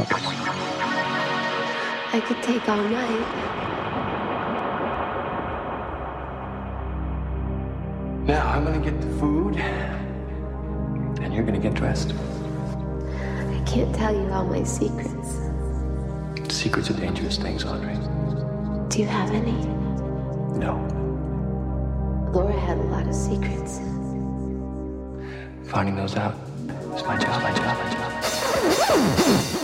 I could take all night. Now I'm gonna get the food, and you're gonna get dressed. I can't tell you all my secrets. Secrets are dangerous things, Audrey. Do you have any? No. Laura had a lot of secrets. Finding those out is my job.